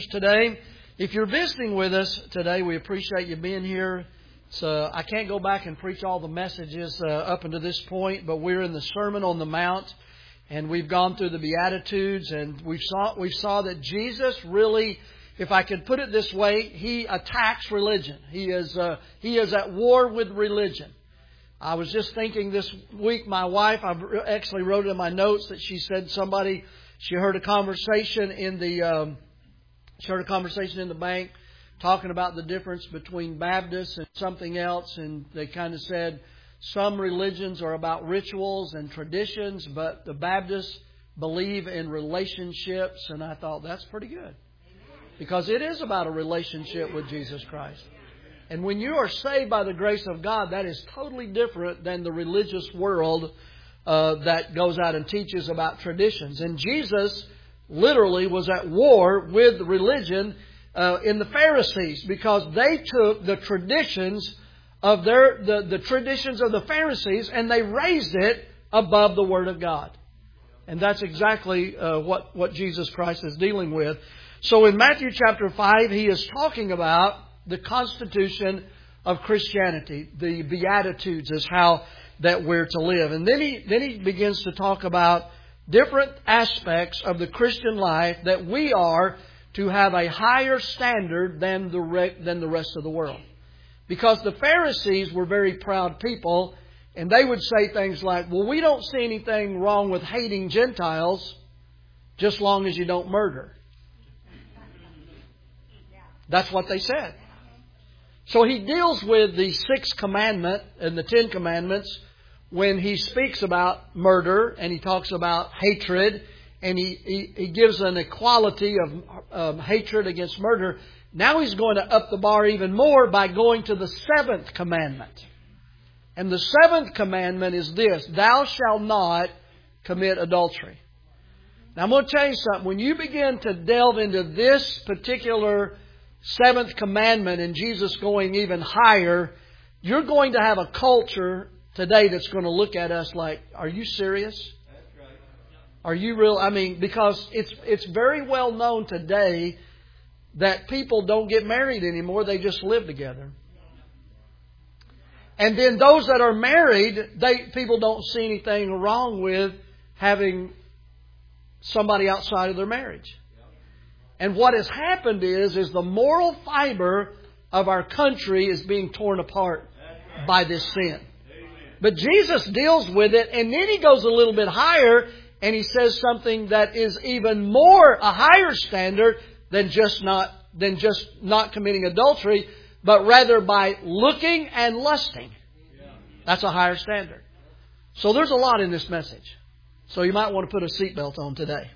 Today, if you're visiting with us today, we appreciate you being here. I can't go back and preach all the messages up until this point, but we're in the Sermon on the Mount, and we've gone through the Beatitudes, and we saw that Jesus really, if I could put it this way, He attacks religion. He is at war with religion. I was just thinking this week, my wife, I actually wrote in my notes that she said she heard a conversation in the bank talking about the difference between Baptists and something else, and they kind of said some religions are about rituals and traditions, but the Baptists believe in relationships, and I thought that's pretty good. Because it is about a relationship with Jesus Christ. And when you are saved by the grace of God, that is totally different than the religious world that goes out and teaches about traditions. And Jesus literally was at war with religion in the Pharisees, because they took the traditions of the traditions of the Pharisees and they raised it above the Word of God. And that's exactly what Jesus Christ is dealing with. So in Matthew chapter 5, He is talking about the constitution of Christianity. The Beatitudes is how that we're to live. And then he begins to talk about different aspects of the Christian life that we are to have a higher standard than the rest of the world. Because the Pharisees were very proud people, and they would say things like, well, we don't see anything wrong with hating Gentiles just long as you don't murder. That's what they said. So He deals with the sixth commandment and the 10 commandments when He speaks about murder, and He talks about hatred, and He gives an equality of hatred against murder. Now He's going to up the bar even more by going to the 7th commandment. And the 7th commandment is this: thou shalt not commit adultery. Now I'm going to tell you something. When you begin to delve into this particular 7th commandment and Jesus going even higher, you're going to have a culture today that's going to look at us like, are you serious? That's right. Are you real? I mean, because it's very well known today that people don't get married anymore. They just live together. And then those that are married, people don't see anything wrong with having somebody outside of their marriage. And what has happened is the moral fiber of our country is being torn apart by this sin. But Jesus deals with it, and then He goes a little bit higher, and He says something that is even more a higher standard than just not committing adultery, but rather by looking and lusting. That's a higher standard. So there's a lot in this message. So you might want to put a seatbelt on today.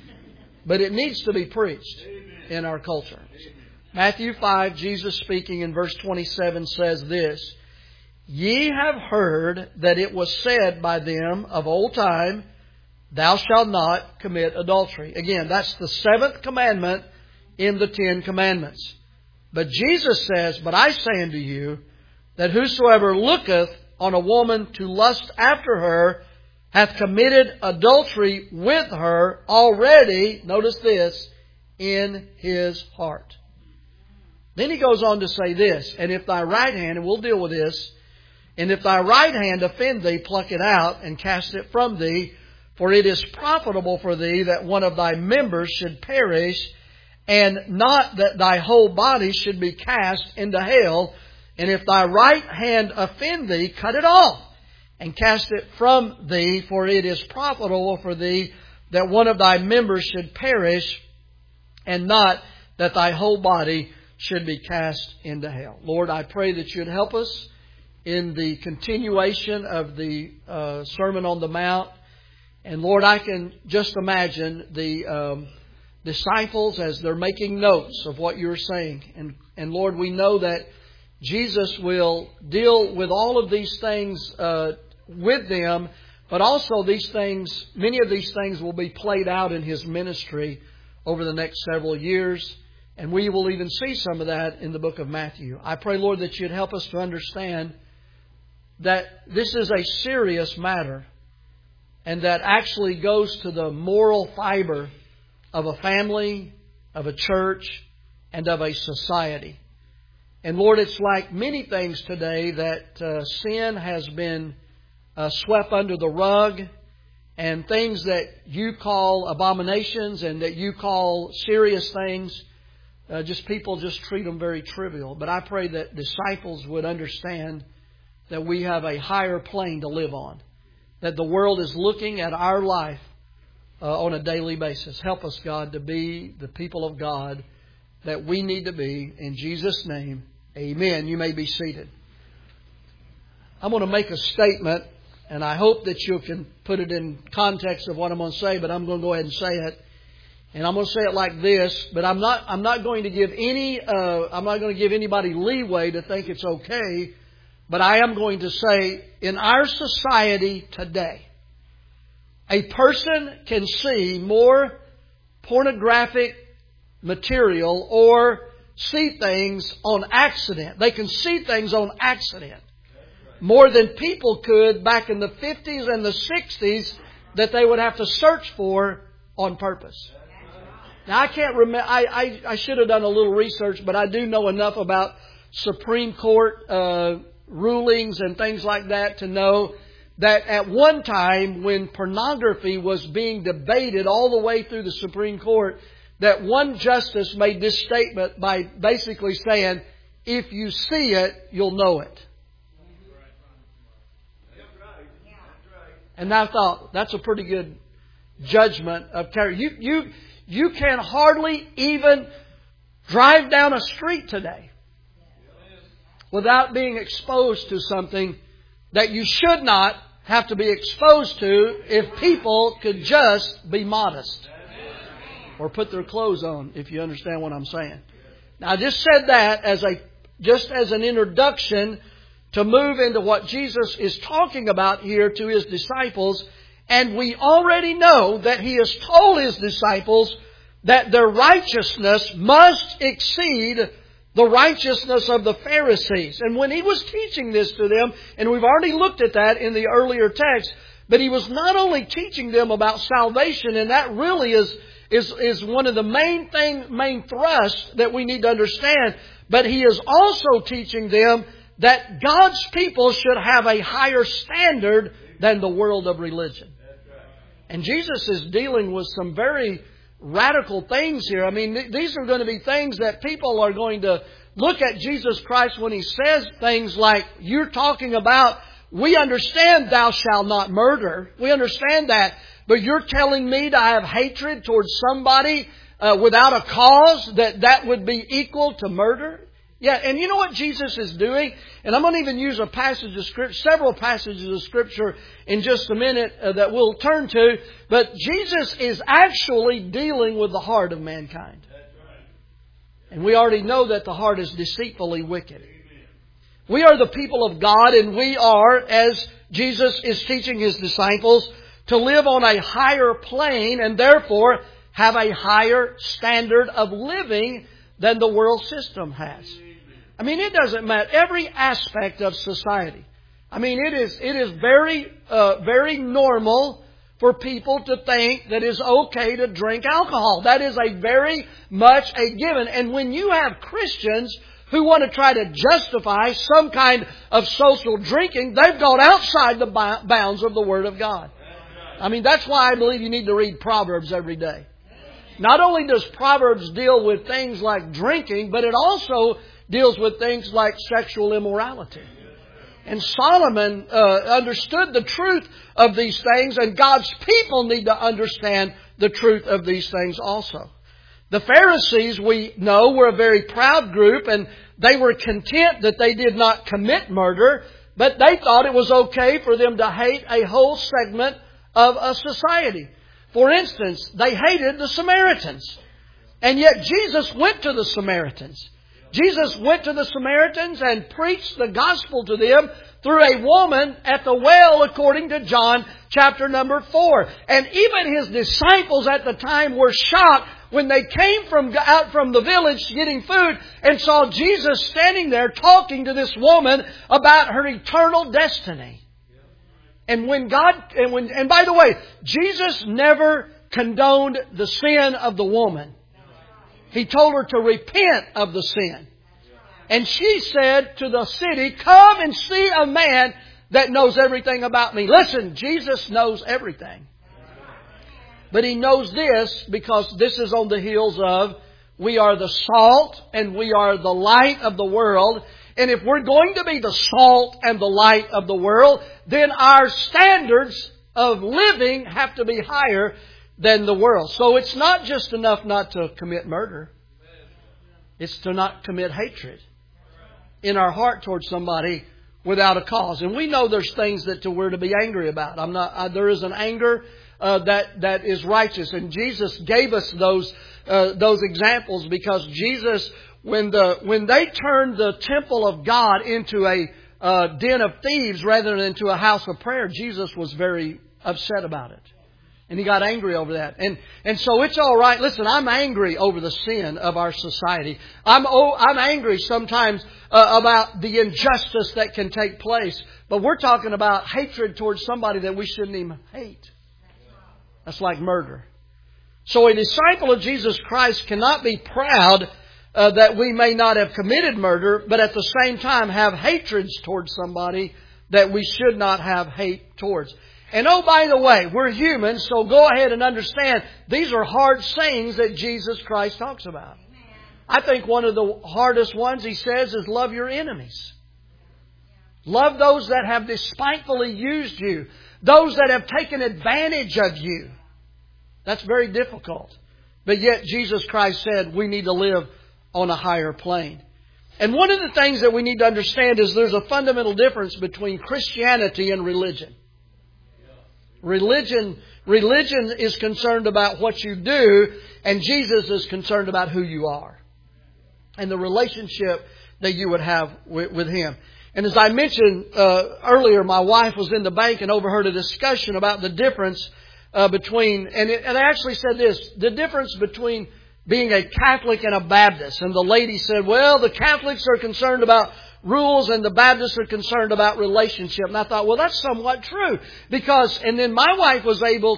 But it needs to be preached in our culture. Matthew 5, Jesus speaking in verse 27 says this: ye have heard that it was said by them of old time, thou shalt not commit adultery. Again, that's the 7th commandment in the 10 commandments. But Jesus says, but I say unto you, that whosoever looketh on a woman to lust after her hath committed adultery with her already, notice this, in his heart. Then He goes on to say this: and if thy right hand, and we'll deal with this, and if thy right hand offend thee, pluck it out and cast it from thee, for it is profitable for thee that one of thy members should perish, and not that thy whole body should be cast into hell. And if thy right hand offend thee, cut it off and cast it from thee, for it is profitable for thee that one of thy members should perish, and not that thy whole body should be cast into hell. Lord, I pray that You'd help us in the continuation of the Sermon on the Mount. And Lord, I can just imagine the disciples as they're making notes of what You're saying. And Lord, we know that Jesus will deal with all of these things with them, but also many of these things will be played out in His ministry over the next several years. And we will even see some of that in the book of Matthew. I pray, Lord, that You'd help us to understand that this is a serious matter, and that actually goes to the moral fiber of a family of a church, and of a society. And Lord, it's like many things today that sin has been swept under the rug, and things that you call abominations and that you call serious things, people just treat them very trivial. But I pray that disciples would understand that we have a higher plane to live on, that the world is looking at our life on a daily basis. Help us, God, to be the people of God that we need to be. In Jesus' name, amen. You may be seated. I'm going to make a statement, and I hope that you can put it in context of what I'm going to say, but I'm going to go ahead and say it. And I'm going to say it like this, but I'm not going to give anybody leeway to think it's okay. But I am going to say, in our society today, a person can see more pornographic material or see things on accident. They can see things on accident more than people could back in the 50s and the 60s that they would have to search for on purpose. Now, I can't remember. I should have done a little research, but I do know enough about Supreme Court rulings and things like that to know that at one time when pornography was being debated all the way through the Supreme Court, that one justice made this statement by basically saying, if you see it, you'll know it. And I thought, that's a pretty good judgment of character. You can hardly even drive down a street today without being exposed to something that you should not have to be exposed to if people could just be modest or put their clothes on, if you understand what I'm saying. Now, I just said that as an introduction to move into what Jesus is talking about here to His disciples. And we already know that He has told His disciples that their righteousness must exceed the righteousness of the Pharisees. And when He was teaching this to them, and we've already looked at that in the earlier text, but He was not only teaching them about salvation, and that really is one of the main thrusts that we need to understand, but He is also teaching them that God's people should have a higher standard than the world of religion. And Jesus is dealing with some very radical things here. I mean, these are going to be things that people are going to look at Jesus Christ when He says things like, you're talking about, we understand thou shalt not murder. We understand that. But you're telling me to have hatred towards somebody without a cause, that would be equal to murder? Yeah, and you know what Jesus is doing? And I'm going to even use a passage of Scripture, several passages of Scripture in just a minute that we'll turn to. But Jesus is actually dealing with the heart of mankind. And we already know that the heart is deceitfully wicked. We are the people of God, and we are, as Jesus is teaching His disciples, to live on a higher plane and therefore have a higher standard of living than the world system has. I mean, it doesn't matter. Every aspect of society. I mean, it is very normal for people to think that it's okay to drink alcohol. That is a very much a given. And when you have Christians who want to try to justify some kind of social drinking, they've gone outside the bounds of the Word of God. I mean, that's why I believe you need to read Proverbs every day. Not only does Proverbs deal with things like drinking, but it also deals with things like sexual immorality. And Solomon understood the truth of these things, and God's people need to understand the truth of these things also. The Pharisees, we know, were a very proud group, and they were content that they did not commit murder, but they thought it was okay for them to hate a whole segment of a society. For instance, they hated the Samaritans. And yet Jesus went to the Samaritans. Jesus went to the Samaritans and preached the gospel to them through a woman at the well, according to John chapter number 4. And even His disciples at the time were shocked when they came out from the village getting food and saw Jesus standing there talking to this woman about her eternal destiny. And and by the way, Jesus never condoned the sin of the woman. He told her to repent of the sin. And she said to the city, come and see a man that knows everything about me. Listen, Jesus knows everything. But He knows this because this is on the heels of we are the salt and we are the light of the world. And if we're going to be the salt and the light of the world, then our standards of living have to be higher than the world. So it's not just enough not to commit murder. It's to not commit hatred in our heart towards somebody without a cause. And we know there's things that we're to be angry about. There is an anger that is righteous, and Jesus gave us those examples because Jesus, when they turned the temple of God into a den of thieves rather than into a house of prayer, Jesus was very upset about it. And He got angry over that. And so it's all right. Listen, I'm angry over the sin of our society. I'm angry sometimes about the injustice that can take place. But we're talking about hatred towards somebody that we shouldn't even hate. That's like murder. So a disciple of Jesus Christ cannot be proud that we may not have committed murder, but at the same time have hatreds towards somebody that we should not have hate towards. And oh, by the way, we're human, so go ahead and understand these are hard sayings that Jesus Christ talks about. I think one of the hardest ones He says is love your enemies. Love those that have despitefully used you. Those that have taken advantage of you. That's very difficult. But yet Jesus Christ said we need to live on a higher plane. And one of the things that we need to understand is there's a fundamental difference between Christianity and religion. Religion is concerned about what you do, and Jesus is concerned about who you are and the relationship that you would have with Him. And as I mentioned earlier, my wife was in the bank and overheard a discussion about the difference between, and I actually said this, the difference between being a Catholic and a Baptist. And the lady said, well, the Catholics are concerned about rules and the Baptists are concerned about relationship. And I thought, well, that's somewhat true. And then my wife was able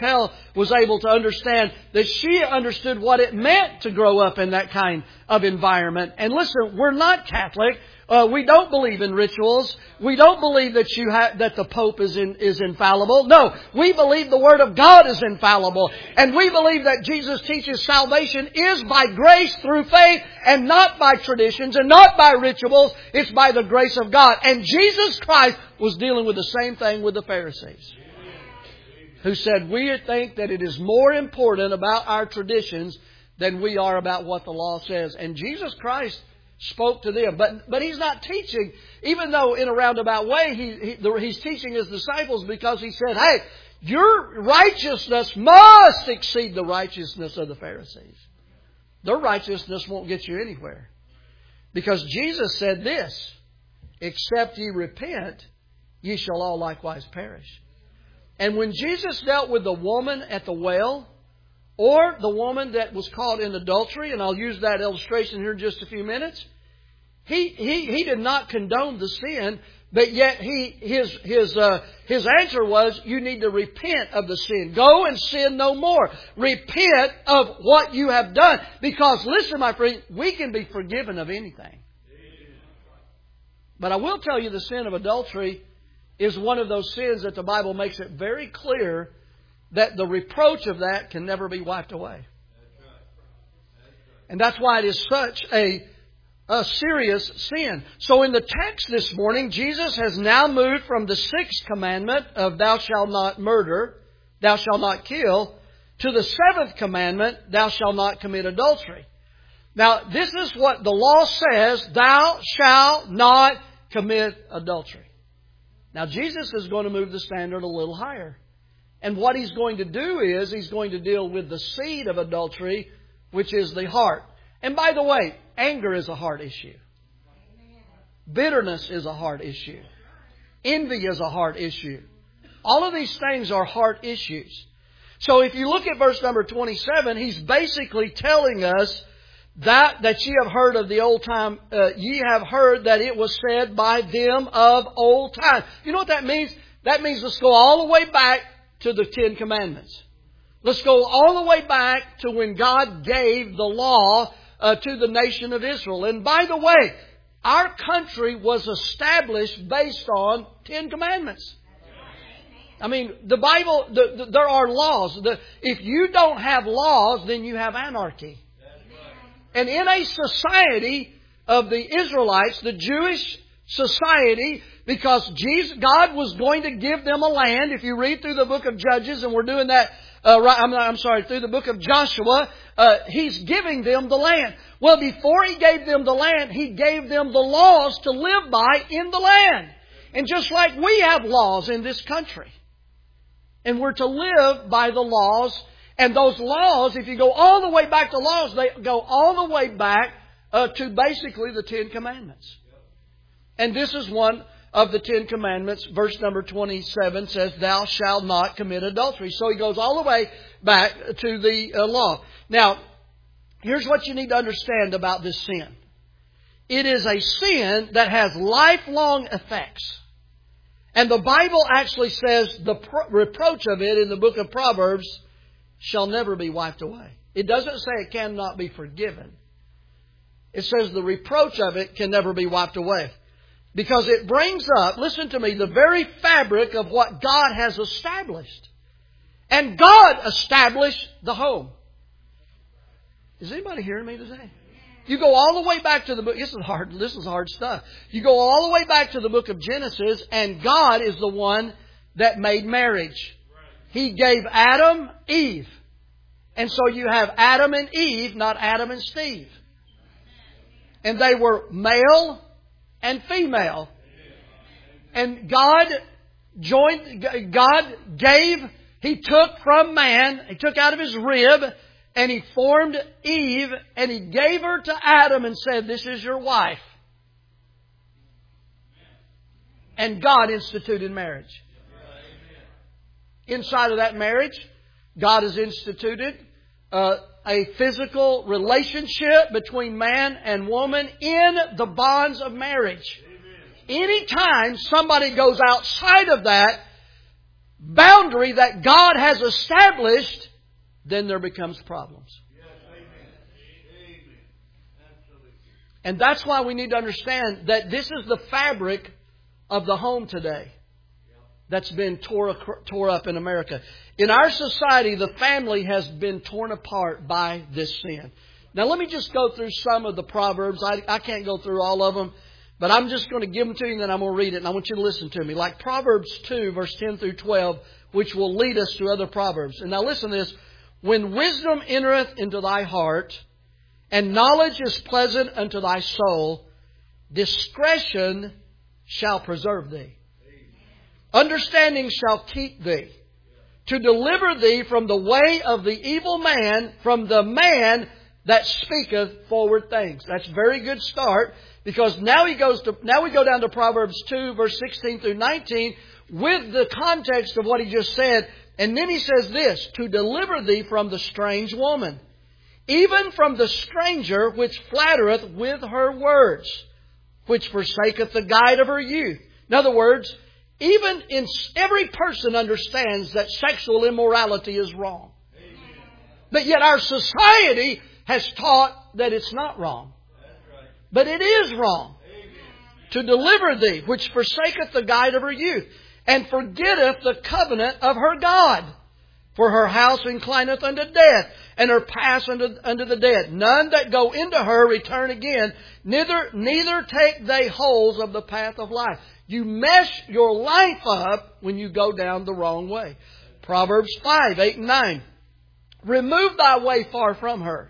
to understand that she understood what it meant to grow up in that kind of environment. And listen, we're not Catholic. We don't believe in rituals. We don't believe that the Pope is infallible. No, we believe the Word of God is infallible. And we believe that Jesus teaches salvation is by grace through faith and not by traditions and not by rituals. It's by the grace of God. And Jesus Christ was dealing with the same thing with the Pharisees, who said, we think that it is more important about our traditions than we are about what the law says. And Jesus Christ spoke to them. But He's not teaching, even though in a roundabout way He's teaching His disciples, because He said, hey, your righteousness must exceed the righteousness of the Pharisees. Their righteousness won't get you anywhere. Because Jesus said this, except ye repent, ye shall all likewise perish. And when Jesus dealt with the woman at the well, or the woman that was caught in adultery, and I'll use that illustration here in just a few minutes. He did not condone the sin, but yet his answer was, you need to repent of the sin. Go and sin no more. Repent of what you have done. Because listen, my friend, we can be forgiven of anything. But I will tell you the sin of adultery is one of those sins that the Bible makes it very clear that the reproach of that can never be wiped away. And that's why it is such a serious sin. So in the text this morning, Jesus has now moved from the 6th commandment of thou shalt not murder, thou shalt not kill, to the 7th commandment, thou shalt not commit adultery. Now, this is what the law says, thou shalt not commit adultery. Now, Jesus is going to move the standard a little higher. And what He's going to do is He's going to deal with the seed of adultery, which is the heart. And by the way, anger is a heart issue. Bitterness is a heart issue. Envy is a heart issue. All of these things are heart issues. So if you look at verse number 27, He's basically telling us that ye have heard of the old time, ye have heard that it was said by them of old time. You know what that means? That means let's go all the way back to the 10 Commandments. Let's go all the way back to when God gave the law to the nation of Israel. And by the way, our country was established based on 10 Commandments. I mean, the Bible, there are laws. If you don't have laws, then you have anarchy. And in a society of the Israelites, the Jewish society, because God was going to give them a land. If you read through the book of Judges, and we're doing that, through the book of Joshua, He's giving them the land. Well, before He gave them the land, He gave them the laws to live by in the land. And just like we have laws in this country. And we're to live by the laws. And those laws, if you go all the way back to laws, they go all the way back to basically the 10 Commandments. And this is one of the 10 Commandments. Verse number 27 says, "Thou shalt not commit adultery." So he goes all the way back to the law. Now, here's what you need to understand about this sin. It is a sin that has lifelong effects. And the Bible actually says the reproach of it in the book of Proverbs shall never be wiped away. It doesn't say it cannot be forgiven. It says the reproach of it can never be wiped away. Because it brings up, listen to me, the very fabric of what God has established. And God established the home. Is anybody hearing me today? You go all the way back to the book. This is hard stuff. You go all the way back to the book of Genesis, and God is the one that made marriage. He gave Adam Eve. And so you have Adam and Eve, not Adam and Steve. And they were male and female. And God He took from man, He took out of his rib, and He formed Eve, and He gave her to Adam and said, "This is your wife." And God instituted marriage. Inside of that marriage, God has instituted a physical relationship between man and woman in the bonds of marriage. Anytime somebody goes outside of that boundary that God has established, then there becomes problems. And that's why we need to understand that this is the fabric of the home today that's been tore up in America. In our society, the family has been torn apart by this sin. Now let me just go through some of the Proverbs. I can't go through all of them, but I'm just going to give them to you and then I'm going to read it and I want you to listen to me. Like Proverbs 2, verse 10 through 12, which will lead us to other Proverbs. And now listen to this. "When wisdom entereth into thy heart, and knowledge is pleasant unto thy soul, discretion shall preserve thee. Understanding shall keep thee, to deliver thee from the way of the evil man, from the man that speaketh forward things." That's a very good start, because now we go down to Proverbs 2, verse 16 through 19, with the context of what he just said. And then he says this, "To deliver thee from the strange woman, even from the stranger which flattereth with her words, which forsaketh the guide of her youth." In other words, even in every person understands that sexual immorality is wrong. Amen. But yet our society has taught that it's not wrong. Right. But it is wrong. Amen. "To deliver thee, which forsaketh the guide of her youth, and forgetteth the covenant of her God. For her house inclineth unto death, and her paths unto the dead. None that go into her return again, neither take they holes of the path of life." You mess your life up when you go down the wrong way. Proverbs 5, 8 and 9. "Remove thy way far from her,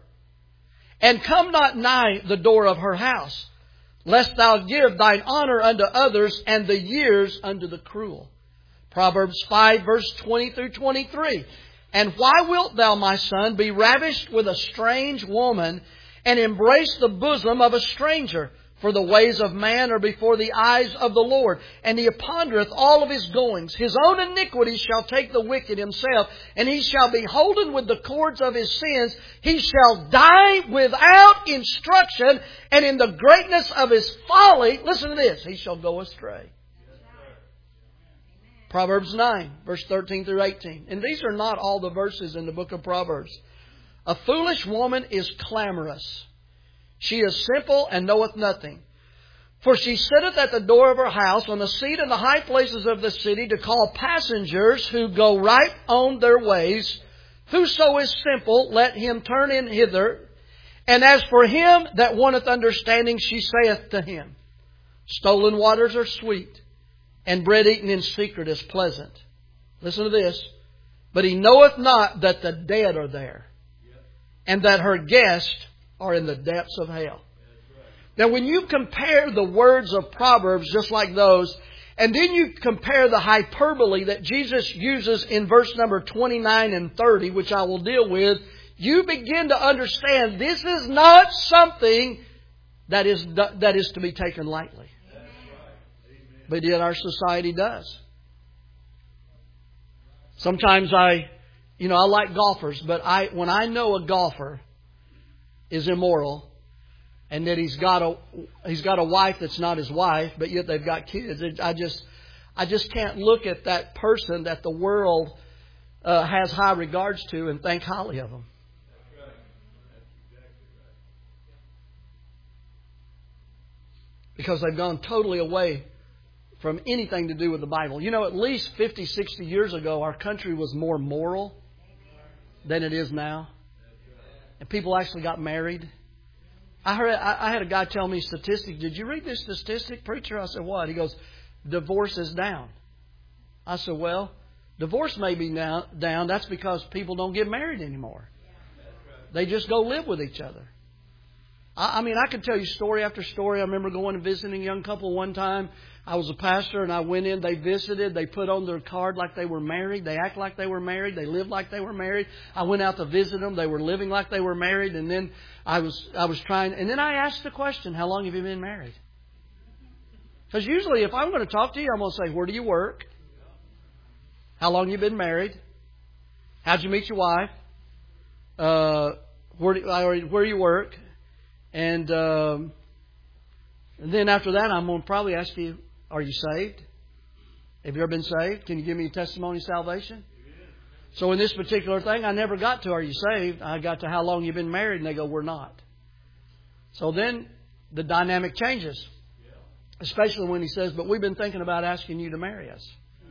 and come not nigh the door of her house, lest thou give thine honor unto others, and the years unto the cruel." Proverbs 5, verse 20 through 23. "And why wilt thou, my son, be ravished with a strange woman, and embrace the bosom of a stranger? For the ways of man are before the eyes of the Lord, and He pondereth all of his goings. His own iniquity shall take the wicked himself, and he shall be holden with the cords of his sins. He shall die without instruction, and in the greatness of his folly," listen to this, "he shall go astray." Proverbs 9, verse 13 through 18. And these are not all the verses in the book of Proverbs. A foolish woman is clamorous. She is simple and knoweth nothing. For she sitteth at the door of her house on the seat in the high places of the city to call passengers who go right on their ways. Whoso is simple, let him turn in hither. And as for him that wanteth understanding, she saith to him, stolen waters are sweet, and bread eaten in secret is pleasant. Listen to this. But he knoweth not that the dead are there, and that her guests are in the depths of hell. Now, when you compare the words of Proverbs just like those, and then you compare the hyperbole that Jesus uses in verse number 29 and 30, which I will deal with, you begin to understand this is not something that is to be taken lightly. But yet our society does. Sometimes I like golfers, but when I know a golfer is immoral, and that he's got a wife that's not his wife, but yet they've got kids, I just can't look at that person that the world has high regards to and think highly of them. Because they've gone totally away from anything to do with the Bible. You know, at least 50, 60 years ago, our country was more moral than it is now. And people actually got married. I had a guy tell me statistics. Did you read this statistic, preacher? I said, what? He goes, divorce is down. I said, well, divorce may be down. That's because people don't get married anymore. They just go live with each other. I mean, I could tell you story after story. I remember going and visiting a young couple one time. I was a pastor and I went in. They visited. They put on their card like they were married. They act like they were married. They lived like they were married. I went out to visit them. They were living like they were married. And then I was trying. And then I asked the question, how long have you been married? Because usually if I'm going to talk to you, I'm going to say, where do you work? How long you been married? How'd you meet your wife? Where do you work? And then after that, I'm going to probably ask you, are you saved? Have you ever been saved? Can you give me a testimony of salvation? So in this particular thing, I never got to, are you saved? I got to how long you've been married, and they go, we're not. So then the dynamic changes. Especially when he says, but we've been thinking about asking you to marry us.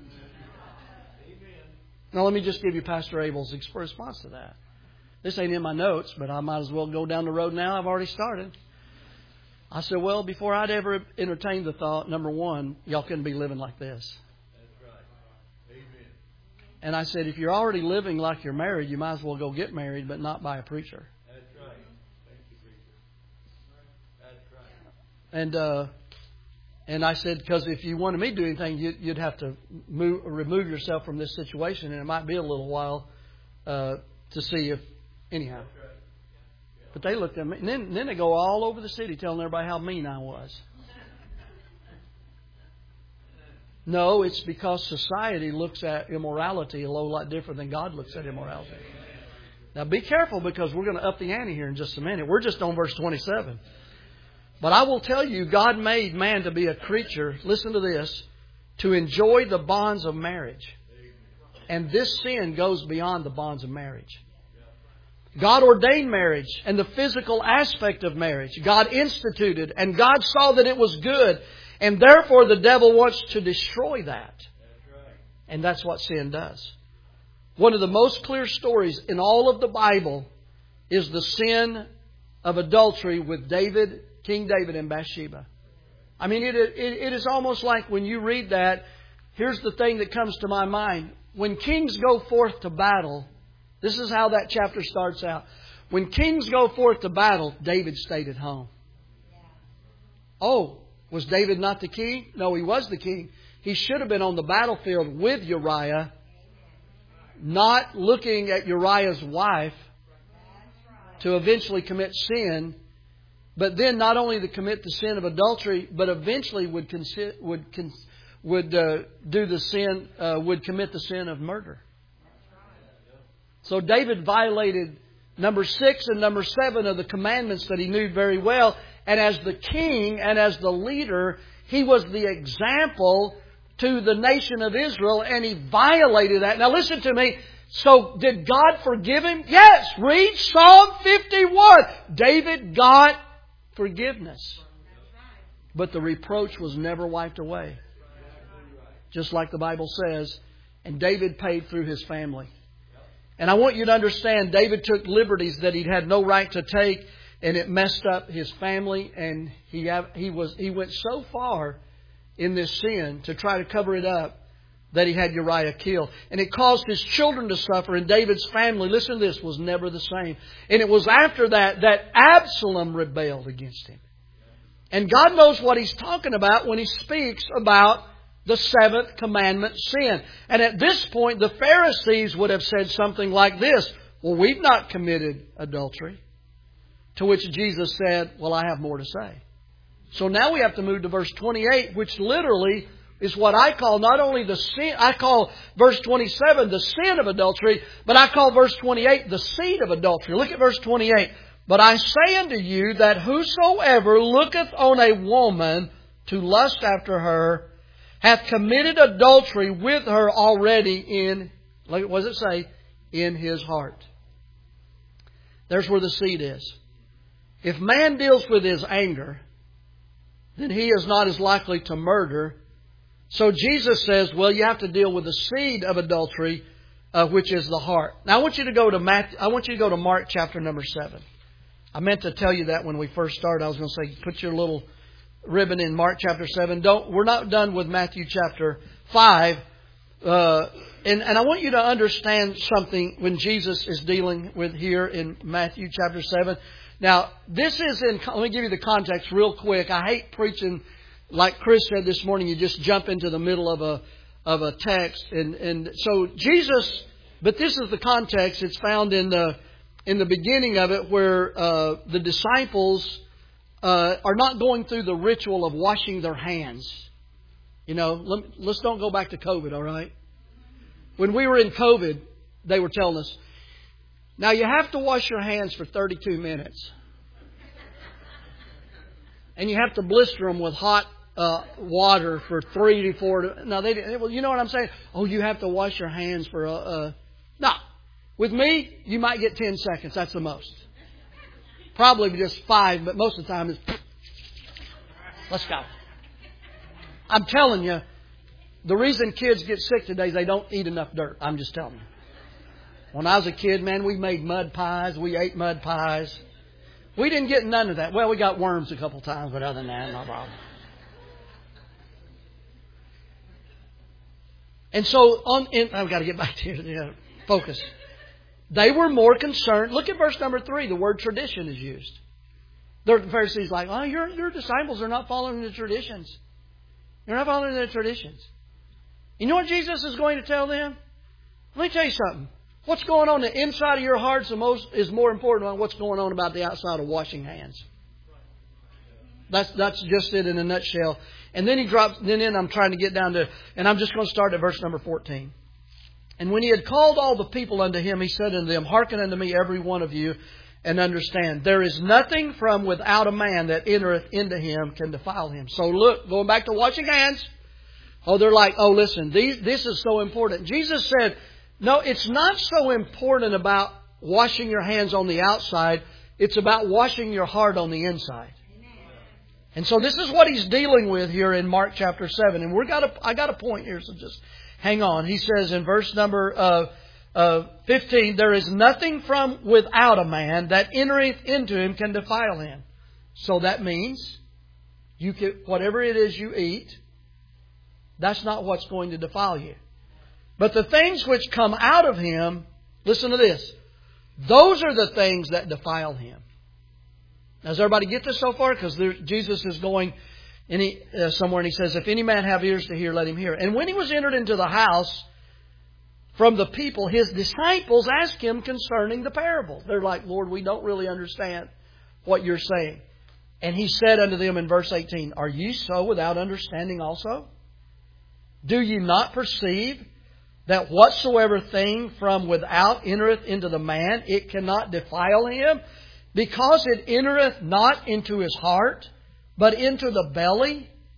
Now let me just give you Pastor Abel's response to that. This ain't in my notes, but I might as well go down the road now. I've already started. I said, well, before I'd ever entertained the thought, number one, y'all couldn't be living like this. That's right. Amen. And I said, if you're already living like you're married, you might as well go get married, but not by a preacher. That's right. Thank you, preacher. That's right. And I said, because if you wanted me to do anything, you'd have to remove yourself from this situation, and it might be a little while to see if, anyhow. But they looked at me, and then they go all over the city telling everybody how mean I was. No, it's because society looks at immorality a whole lot different than God looks at immorality. Now be careful, because we're going to up the ante here in just a minute. We're just on verse 27. But I will tell you, God made man to be a creature, listen to this, to enjoy the bonds of marriage. And this sin goes beyond the bonds of marriage. God ordained marriage and the physical aspect of marriage. God instituted, and God saw that it was good. And therefore the devil wants to destroy that. And that's what sin does. One of the most clear stories in all of the Bible is the sin of adultery with King David and Bathsheba. I mean, it is almost like when you read that, here's the thing that comes to my mind. When kings go forth to battle, this is how that chapter starts out. When kings go forth to battle, David stayed at home. Oh, was David not the king? No, he was the king. He should have been on the battlefield with Uriah, not looking at Uriah's wife to eventually commit sin, but then not only to commit the sin of adultery, but eventually would commit the sin of murder. So David violated number 6 and number 7 of the commandments that he knew very well. And as the king and as the leader, he was the example to the nation of Israel, and he violated that. Now listen to me. So did God forgive him? Yes. Read Psalm 51. David got forgiveness. But the reproach was never wiped away. Just like the Bible says. And David paid through his family. And I want you to understand, David took liberties that he'd had no right to take, and it messed up his family, and he went so far in this sin to try to cover it up that he had Uriah killed. And it caused his children to suffer, and David's family, listen to this, was never the same. And it was after that Absalom rebelled against him. And God knows what He's talking about when He speaks about the seventh commandment sin. And at this point, the Pharisees would have said something like this: well, we've not committed adultery. To which Jesus said, well, I have more to say. So now we have to move to verse 28, which literally is what I call not only the sin, I call verse 27 the sin of adultery, but I call verse 28 the seed of adultery. Look at verse 28. But I say unto you that whosoever looketh on a woman to lust after her hath committed adultery with her already in, what does it say? In his heart. There's where the seed is. If man deals with his anger, then he is not as likely to murder. So Jesus says, well, you have to deal with the seed of adultery, which is the heart. Now I want you to go to Mark chapter number 7. I meant to tell you that when we first started. I was going to say, put your little ribbon in Mark chapter 7. We're not done with Matthew chapter 5. And I want you to understand something when Jesus is dealing with here in Matthew chapter 7. Now, this is let me give you the context real quick. I hate preaching, like Chris said this morning, you just jump into the middle of a text. And so Jesus, but this is the context. It's found in the beginning of it, where the disciples are not going through the ritual of washing their hands. You know, let's don't go back to COVID, all right? When we were in COVID, they were telling us, now you have to wash your hands for 32 minutes. And you have to blister them with hot water for 3 to 4. No, they didn't. Well, you know what I'm saying? Oh, you have to wash your hands for no. With me, you might get 10 seconds. That's the most. Probably just 5, but most of the time it's... Let's go. I'm telling you, the reason kids get sick today is they don't eat enough dirt. I'm just telling you. When I was a kid, man, we made mud pies. We ate mud pies. We didn't get none of that. Well, we got worms a couple times, but other than that, no problem. And so, I've got to get back to focus. They were more concerned. Look at verse number 3. The word tradition is used. The Pharisees like, oh, your disciples are not following the traditions. You're not following the traditions. You know what Jesus is going to tell them? Let me tell you something. What's going on the inside of your heart is more important than what's going on about the outside of washing hands. That's just it in a nutshell. And then he drops. Then I'm trying to get down to, and I'm just going to start at verse number 14. And when he had called all the people unto him, he said unto them, hearken unto me, every one of you, and understand. There is nothing from without a man that entereth into him can defile him. So look, going back to washing hands. Oh, they're like, oh, listen, this is so important. Jesus said, no, it's not so important about washing your hands on the outside. It's about washing your heart on the inside. And so this is what he's dealing with here in Mark chapter 7. And I got a point here, so just hang on. He says in verse number 15, there is nothing from without a man that entereth into him can defile him. So that means whatever it is you eat, that's not what's going to defile you. But the things which come out of him, listen to this, those are the things that defile him. Now, does everybody get this so far? Because Jesus is going somewhere and he says, if any man have ears to hear, let him hear. And when he was entered into the house from the people, his disciples asked him concerning the parable. They're like, Lord, we don't really understand what you're saying. And he said unto them in verse 18, are ye so without understanding also? Do ye not perceive that whatsoever thing from without entereth into the man, it cannot defile him, because it entereth not into his heart, but into the belly,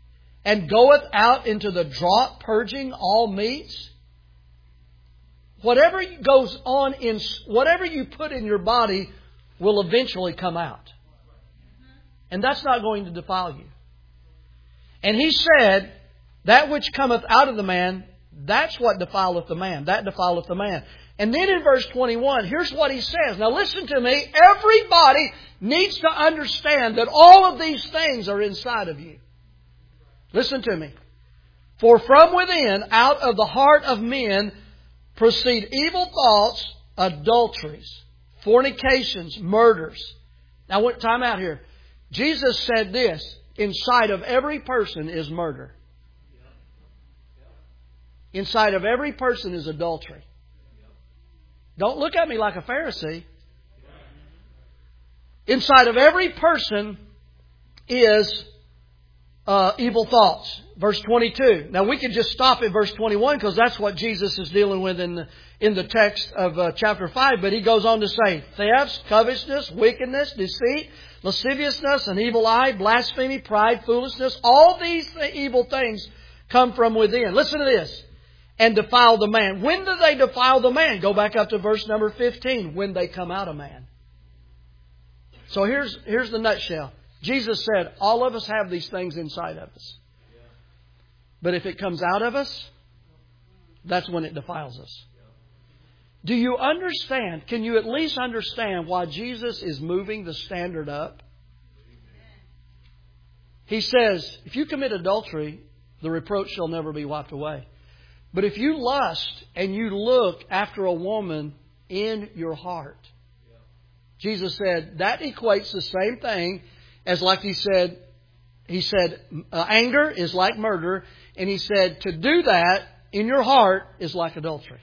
and goeth out into the draught, purging all meats. Whatever goes on whatever you put in your body will eventually come out. And that's not going to defile you. And He said, that which cometh out of the man, that's what defileth the man. That defileth the man. And then in verse 21, here's what He says. Now listen to me. Everybody needs to understand that all of these things are inside of you. Listen to me. For from within, out of the heart of men, proceed evil thoughts, adulteries, fornications, murders. Now, time out here. Jesus said this, inside of every person is murder. Inside of every person is adultery. Don't look at me like a Pharisee. Inside of every person is evil thoughts. Verse 22. Now we could just stop at verse 21 because that's what Jesus is dealing with in the text of chapter 5. But He goes on to say, thefts, covetousness, wickedness, deceit, lasciviousness, an evil eye, blasphemy, pride, foolishness. All these evil things come from within. Listen to this. And defile the man. When do they defile the man? Go back up to verse number 15. When they come out of man. So here's the nutshell. Jesus said, all of us have these things inside of us. But if it comes out of us, that's when it defiles us. Do you understand? Can you at least understand why Jesus is moving the standard up? He says, if you commit adultery, the reproach shall never be wiped away. But if you lust and you look after a woman in your heart, Jesus said that equates the same thing as like He said, anger is like murder. And He said to do that in your heart is like adultery.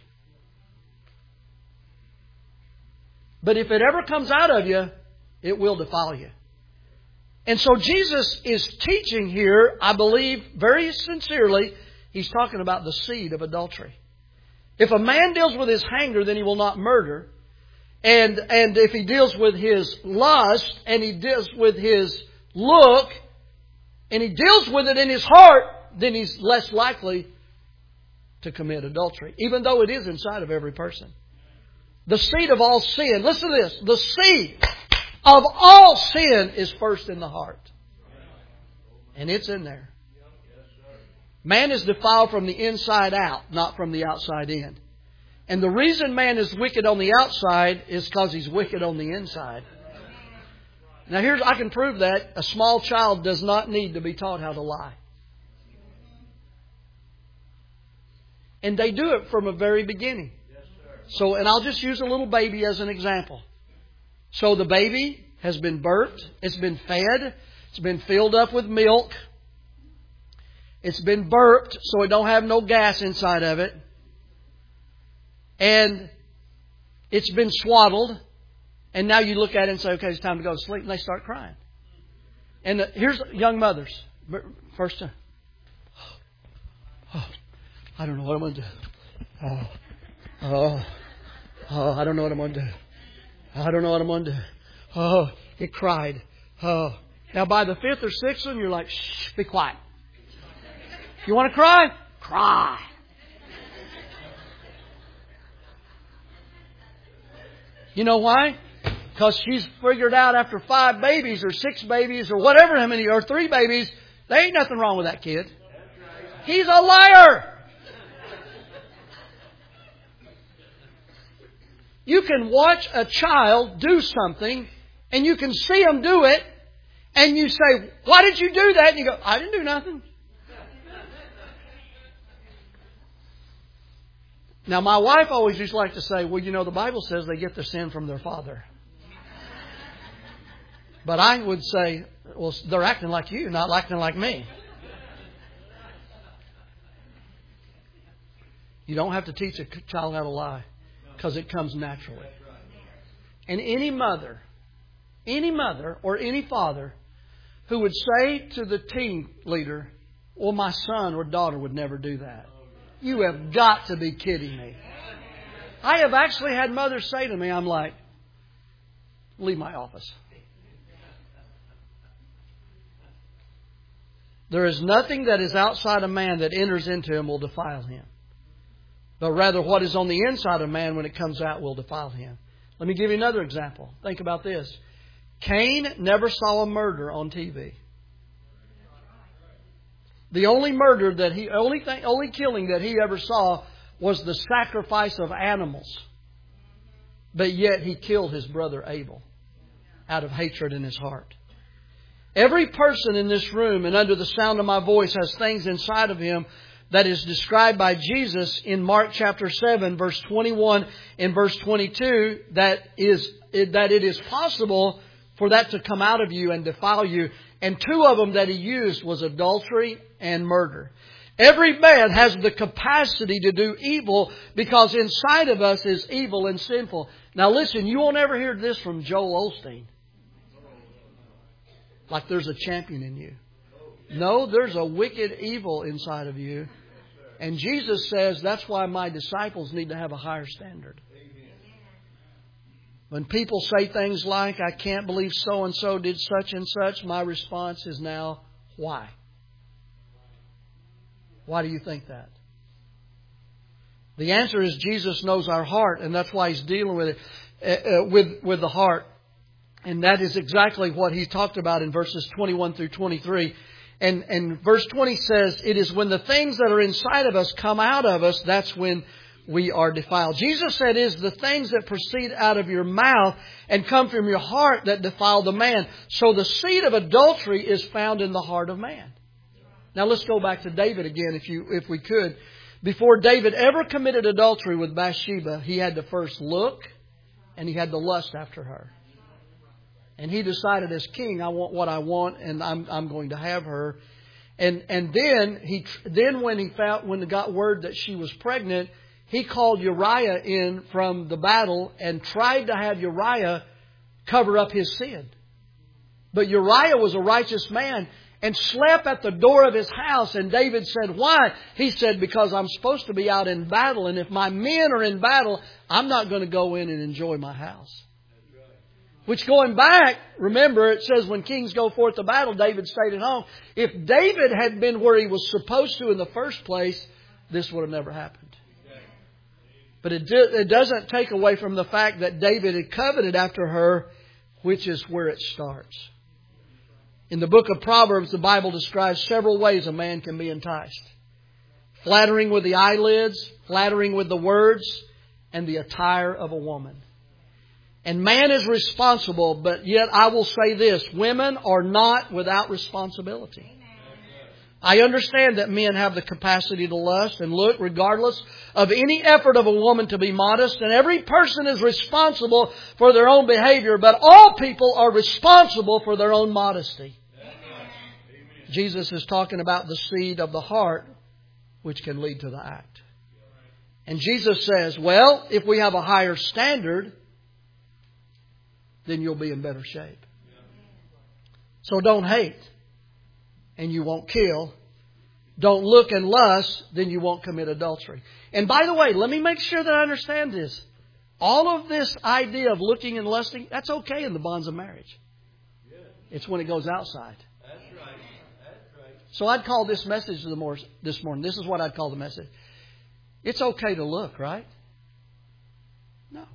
But if it ever comes out of you, it will defile you. And so Jesus is teaching here, I believe very sincerely, He's talking about the seed of adultery. If a man deals with his anger, then he will not murder. And if he deals with his lust, and he deals with his look, and he deals with it in his heart, then he's less likely to commit adultery, even though it is inside of every person. The seed of all sin, listen to this, the seed of all sin is first in the heart. And it's in there. Man is defiled from the inside out, not from the outside in. And the reason man is wicked on the outside is because he's wicked on the inside. Now I can prove that. A small child does not need to be taught how to lie. And they do it from a very beginning. So, and I'll just use a little baby as an example. So the baby has been burped, it's been fed, it's been filled up with milk. It's been burped, so it don't have no gas inside of it. And it's been swaddled. And now you look at it and say, okay, it's time to go to sleep. And they start crying. And here's young mothers. First time. I don't know what I'm going to do. I don't know what I'm going to do. I don't know what I'm going to do. Oh, it cried. Oh. Now by the fifth or sixth one, you're like, shh, be quiet. You want to cry? Cry. You know why? Because she's figured out after 5 babies or 6 babies or whatever how many, or 3 babies, there ain't nothing wrong with that kid. He's a liar. You can watch a child do something and you can see them do it and you say, why did you do that? And you go, I didn't do nothing. Now, my wife always used to like to say, well, you know, the Bible says they get their sin from their father. But I would say, well, they're acting like you, not acting like me. You don't have to teach a child how to lie because it comes naturally. And any mother or any father who would say to the teen leader, well, my son or daughter would never do that. You have got to be kidding me. I have actually had mothers say to me, I'm like, leave my office. There is nothing that is outside a man that enters into him will defile him. But rather what is on the inside of man when it comes out will defile him. Let me give you another example. Think about this. Cain never saw a murder on TV. The only only killing that he ever saw was the sacrifice of animals. But yet he killed his brother Abel out of hatred in his heart. Every person in this room and under the sound of my voice has things inside of him that is described by Jesus in Mark chapter 7, verse 21 and verse 22, that it is possible for that to come out of you and defile you. And two of them that he used was adultery and murder. Every man has the capacity to do evil because inside of us is evil and sinful. Now listen, you won't ever hear this from Joel Osteen. Like there's a champion in you. No, there's a wicked evil inside of you. And Jesus says that's why my disciples need to have a higher standard. When people say things like, I can't believe so-and-so did such and such, my response is now, why? Why do you think that? The answer is Jesus knows our heart, and that's why He's dealing with it, with the heart. And that is exactly what He talked about in verses 21 through 23. And verse 20 says, it is when the things that are inside of us come out of us, that's when we are defiled. Jesus said, it is the things that proceed out of your mouth and come from your heart that defile the man. So the seed of adultery is found in the heart of man. Now let's go back to David again, if we could. Before David ever committed adultery with Bathsheba, he had to first look and he had to lust after her. And he decided as king, I want what I want, and I'm going to have her. And then when he got word that she was pregnant, he called Uriah in from the battle and tried to have Uriah cover up his sin. But Uriah was a righteous man and slept at the door of his house. And David said, why? He said, because I'm supposed to be out in battle. And if my men are in battle, I'm not going to go in and enjoy my house. Which going back, remember, it says when kings go forth to battle, David stayed at home. If David had been where he was supposed to in the first place, this would have never happened. But it doesn't take away from the fact that David had coveted after her, which is where it starts. In the book of Proverbs, the Bible describes several ways a man can be enticed. Flattering with the eyelids, flattering with the words, and the attire of a woman. And man is responsible, but yet I will say this, women are not without responsibility. I understand that men have the capacity to lust and look regardless of any effort of a woman to be modest. And every person is responsible for their own behavior. But all people are responsible for their own modesty. Amen. Jesus is talking about the seed of the heart, which can lead to the act. And Jesus says, well, if we have a higher standard, then you'll be in better shape. So don't hate, and you won't kill. Don't look and lust, then you won't commit adultery. And by the way, let me make sure that I understand this. All of this idea of looking and lusting, that's okay in the bonds of marriage. It's when it goes outside. That's right. That's right. So I'd call this message this morning. This is what I'd call the message. It's okay to look, right? No.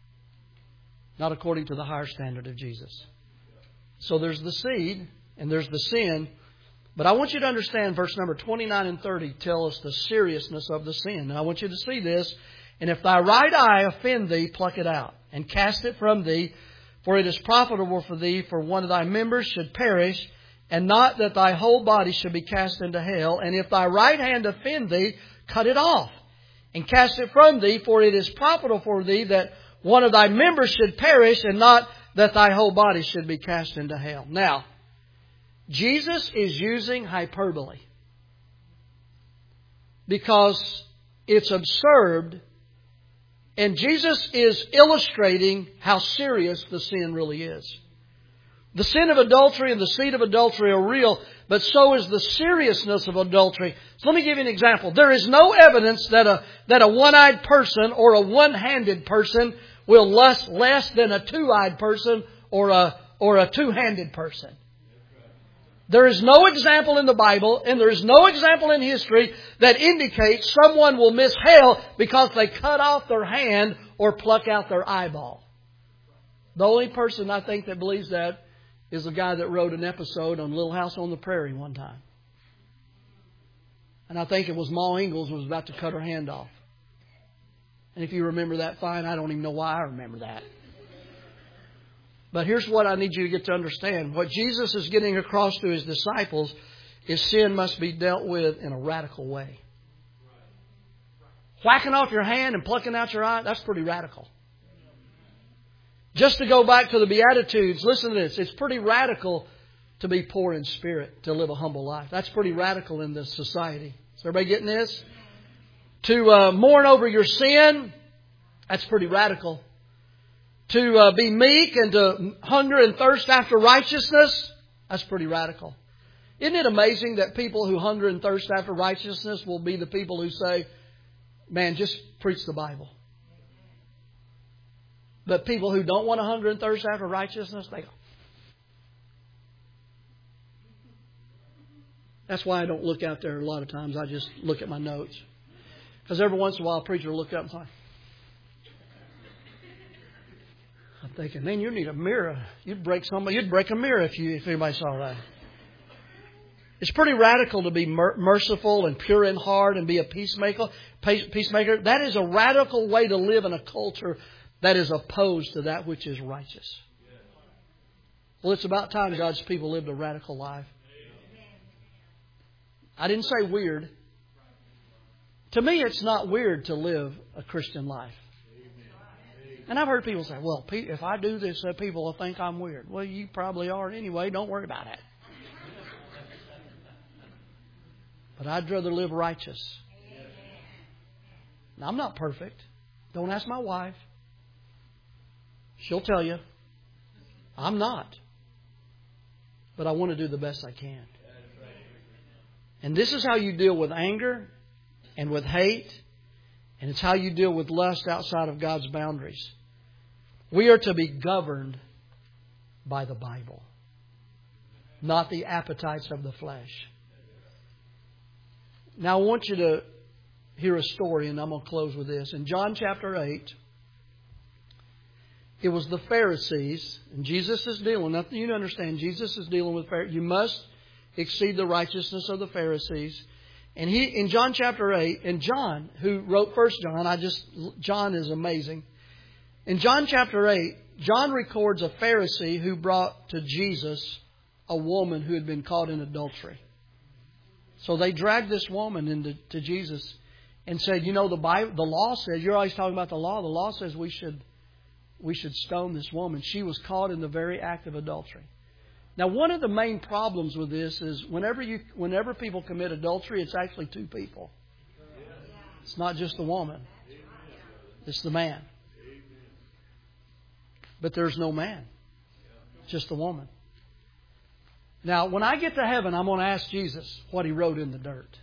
Not according to the higher standard of Jesus. So there's the seed and there's the sin. But I want you to understand verse number 29 and 30 tell us the seriousness of the sin. And I want you to see this. And if thy right eye offend thee, pluck it out and cast it from thee. For it is profitable for thee for one of thy members should perish, and not that thy whole body should be cast into hell. And if thy right hand offend thee, cut it off and cast it from thee. For it is profitable for thee that one of thy members should perish, and not that thy whole body should be cast into hell. Now, Jesus is using hyperbole because it's absurd, and Jesus is illustrating how serious the sin really is. The sin of adultery and the seed of adultery are real, but so is the seriousness of adultery. So let me give you an example. There is no evidence that a one-eyed person or a one-handed person will lust less than a two-eyed person or a two-handed person. There is no example in the Bible, and there is no example in history that indicates someone will miss hell because they cut off their hand or pluck out their eyeball. The only person I think that believes that is the guy that wrote an episode on Little House on the Prairie one time. And I think it was Ma Ingalls was about to cut her hand off. And if you remember that, fine. I don't even know why I remember that. But here's what I need you to get to understand. What Jesus is getting across to His disciples is sin must be dealt with in a radical way. Whacking off your hand and plucking out your eye, that's pretty radical. Just to go back to the Beatitudes, listen to this. It's pretty radical to be poor in spirit, to live a humble life. That's pretty radical in this society. Is everybody getting this? To mourn over your sin, that's pretty radical. To be meek and to hunger and thirst after righteousness, that's pretty radical. Isn't it amazing that people who hunger and thirst after righteousness will be the people who say, man, just preach the Bible. But people who don't want to hunger and thirst after righteousness, they go. That's why I don't look out there a lot of times. I just look at my notes. Because every once in a while a preacher will look up and say, I'm thinking, man, you need a mirror. You'd break a mirror if anybody saw that. It's pretty radical to be merciful and pure in heart and be a peacemaker. That is a radical way to live in a culture that is opposed to that which is righteous. Well, it's about time God's people lived a radical life. I didn't say weird. To me, it's not weird to live a Christian life. And I've heard people say, well, if I do this, people will think I'm weird. Well, you probably are anyway. Don't worry about it. But I'd rather live righteous. Now, I'm not perfect. Don't ask my wife. She'll tell you. I'm not. But I want to do the best I can. And this is how you deal with anger and with hate. And it's how you deal with lust outside of God's boundaries. We are to be governed by the Bible, not the appetites of the flesh. Now I want you to hear a story, and I'm going to close with this. In John chapter 8, it was the Pharisees, and Jesus is dealing, nothing you understand, Jesus is dealing with Pharisees. You must exceed the righteousness of the Pharisees. And in John chapter 8, and John, who wrote 1 John, John is amazing. In John chapter 8, John records a Pharisee who brought to Jesus a woman who had been caught in adultery. So they dragged this woman into Jesus and said, you know, the law says, you're always talking about the law says we should stone this woman. She was caught in the very act of adultery. Now, one of the main problems with this is whenever people commit adultery, it's actually two people. It's not just the woman. It's the man. But there's no man. Just the woman. Now, when I get to heaven, I'm going to ask Jesus what He wrote in the dirt.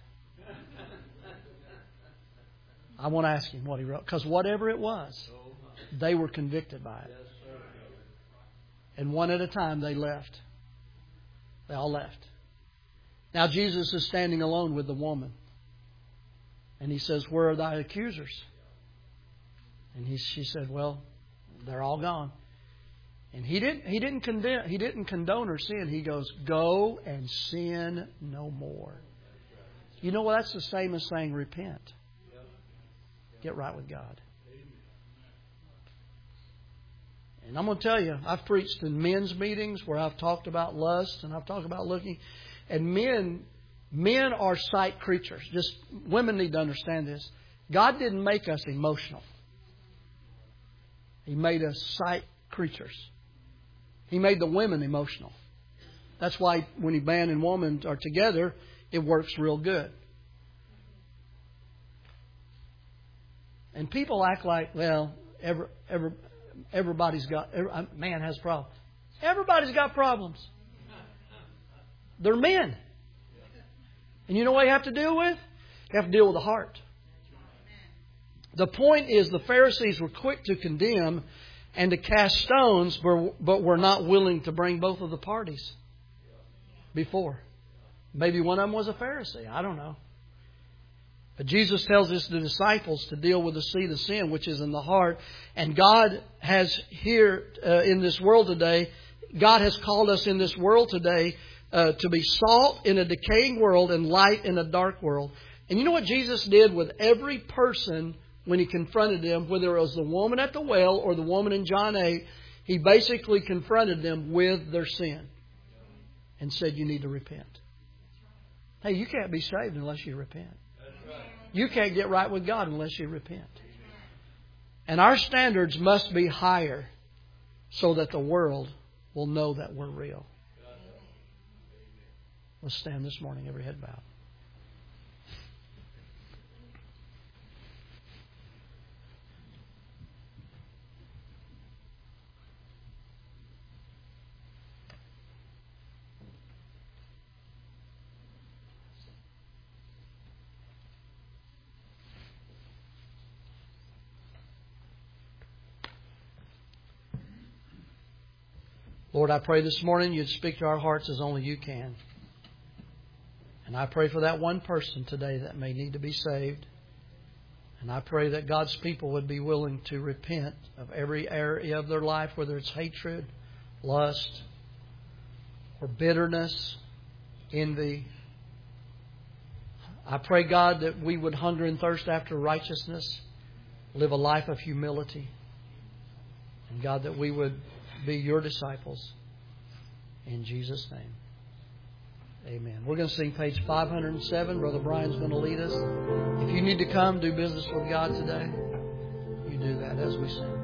I want to ask Him what He wrote. Because whatever it was, they were convicted by it. And one at a time they left. They all left. Now Jesus is standing alone with the woman. And He says, where are thy accusers? And she said, well, they're all gone. And he didn't condone her sin. He goes, go and sin no more. You know what? That's the same as saying repent. Get right with God. And I'm going to tell you, I've preached in men's meetings where I've talked about lust and I've talked about looking. And men are sight creatures. Just women need to understand this. God didn't make us emotional. He made us sight creatures. He made the women emotional. That's why when man and woman are together, it works real good. And people act like, well, everybody's got, man has problems. Everybody's got problems. They're men. And you know what you have to deal with? You have to deal with the heart. The point is the Pharisees were quick to condemn and to cast stones, but were not willing to bring both of the parties. before. Maybe one of them was a Pharisee. I don't know. But Jesus tells us, the disciples, to deal with the seed of sin, which is in the heart. And God has here in this world today, God has called us in this world today to be salt in a decaying world and light in a dark world. And you know what Jesus did with every person when He confronted them, whether it was the woman at the well or the woman in John 8, He basically confronted them with their sin and said, you need to repent. Hey, you can't be saved unless you repent. You can't get right with God unless you repent. And our standards must be higher so that the world will know that we're real. Let's stand this morning, every head bowed. Lord, I pray this morning You'd speak to our hearts as only You can. And I pray for that one person today that may need to be saved. And I pray that God's people would be willing to repent of every area of their life, whether it's hatred, lust, or bitterness, envy. I pray, God, that we would hunger and thirst after righteousness, live a life of humility. And God, that we would be Your disciples. In Jesus' name. Amen. We're going to sing page 507. Brother Brian's going to lead us. If you need to come do business with God today, you do that as we sing.